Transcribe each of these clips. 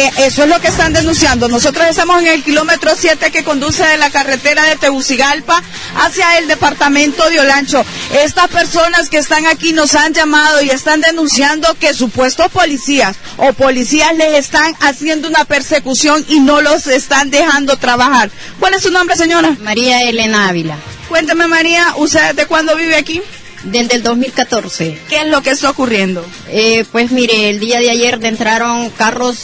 eso es lo que están denunciando. Nosotros estamos en el kilómetro 7 que conduce de la carretera de Tegucigalpa hacia el departamento de Olancho. Estas personas que están aquí nos han llamado y están denunciando que supuestos policías o policías les están haciendo una persecución y no los están dejando trabajar. ¿Cuál es su nombre, señora? María Elena Ávila. Cuénteme, María, ¿usted desde cuándo vive aquí? Desde el 2014. ¿Qué es lo que está ocurriendo? Pues mire, el día de ayer entraron carros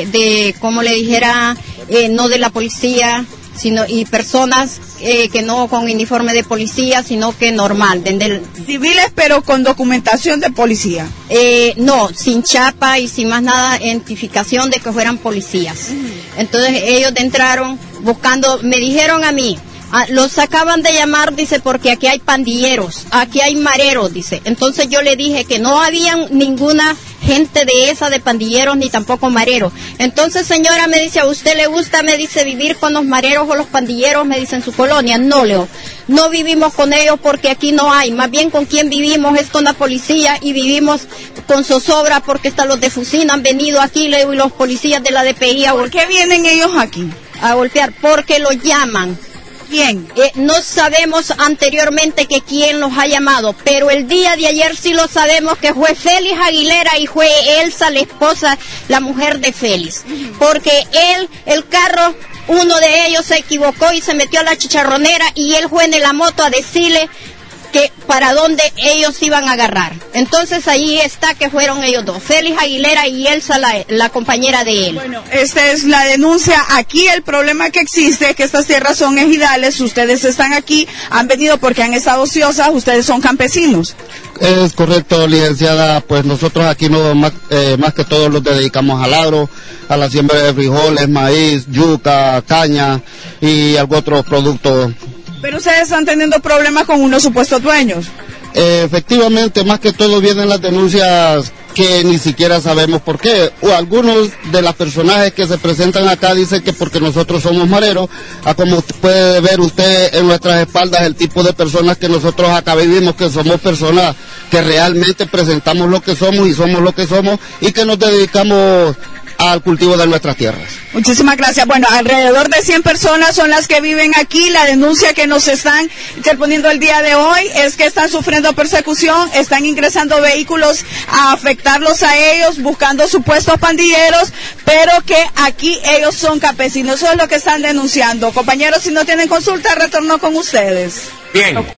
como le dijera, no de la policía, sino y personas que no con uniforme de policía, sino que normal. Civiles, pero con documentación de policía. No, sin chapa y sin más nada, identificación de que fueran policías. Entonces ellos entraron buscando, me dijeron a mí, los acaban de llamar, dice, porque aquí hay pandilleros, aquí hay mareros, dice. Entonces yo le dije que no había ninguna gente de esa de pandilleros ni tampoco mareros. Entonces, señora, me dice, ¿a usted le gusta, me dice, vivir con los mareros o los pandilleros, me dice, en su colonia? No, Leo, no vivimos con ellos porque aquí no hay. Más bien con quien vivimos es con la policía y vivimos con zozobra porque hasta los de Fusina han venido aquí, Leo, y los policías de la DPI. ¿Por qué vienen ellos aquí? A golpear, porque los llaman. ¿Quién? No sabemos anteriormente que quién los ha llamado, pero el día de ayer sí lo sabemos que fue Félix Aguilera y fue Elsa, la esposa, la mujer de Félix. Porque el carro, uno de ellos se equivocó y se metió a la chicharronera y él fue en la moto a decirle que para dónde ellos iban a agarrar. Entonces ahí está que fueron ellos dos, Félix Aguilera y Elsa, la compañera de él. Bueno, esta es la denuncia. Aquí el problema que existe es que estas tierras son ejidales, ustedes están aquí, han venido porque han estado ociosas, ustedes son campesinos. Es correcto, licenciada, pues nosotros aquí no más que todos los dedicamos al agro, a la siembra de frijoles, maíz, yuca, caña y algún otro producto. Pero ustedes están teniendo problemas con unos supuestos dueños. Efectivamente, más que todo vienen las denuncias que ni siquiera sabemos por qué. O algunos de los personajes que se presentan acá dicen que porque nosotros somos mareros, a como puede ver usted en nuestras espaldas el tipo de personas que nosotros acá vivimos, que somos personas que realmente presentamos lo que somos y somos lo que somos y que nos dedicamos al cultivo de nuestras tierras. Muchísimas gracias. Bueno, alrededor de 100 personas son las que viven aquí. La denuncia que nos están interponiendo el día de hoy es que están sufriendo persecución, están ingresando vehículos a afectarlos a ellos, buscando supuestos pandilleros, pero que aquí ellos son campesinos. Eso es lo que están denunciando. Compañeros, si no tienen consulta, retorno con ustedes. Bien.